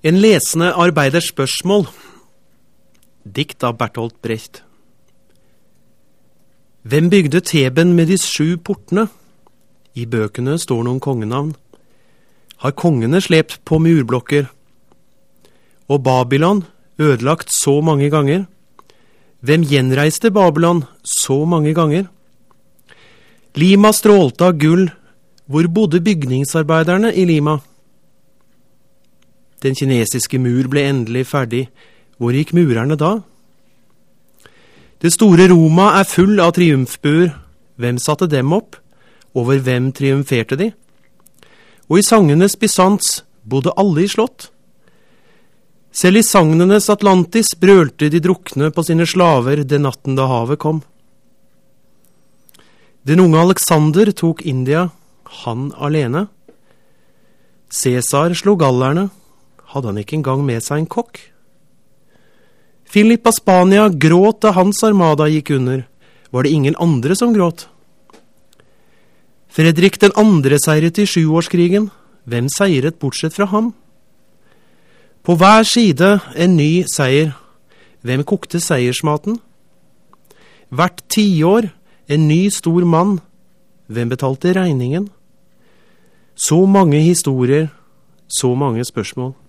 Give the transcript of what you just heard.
En lesende arbeiders spørsmål. Dikt av Bertolt Brecht. Hvem bygde Theben med de 7 portene? I bøkene står noen kongenavn. Har kongene slept på murblokker? Og Babylon ødelagt så mange ganger? Hvem gjenreiste Babylon så mange ganger? Lima strålte av gull. Hvor bodde bygningsarbeiderne i Lima? Den kinesiske mur ble endelig ferdig. Hvor gikk murerne da? Det store Roma er full av triumfbuer. Hvem satte dem opp? Over hvem triumferte de? Og i sangenes Bysants bodde alle i slott. Selv i sagnenes Atlantis brølte de drukne på sine slaver den natten da havet kom. Den unge Alexander tok India, han alene. Cæsar slo gallerne. Hadde han ikke engang med seg en kokk? Philip av Spania gråt da hans armada gikk under. Var det ingen andre som gråt? Fredrik den andre seiret i 7-årskrigen. Hvem seiret bortsett fra ham? På hver side en ny seier. Hvem kokte seiersmaten? Hvert 10 år en ny stor mann. Hvem betalte regningen? Så mange historier, så mange spørsmål.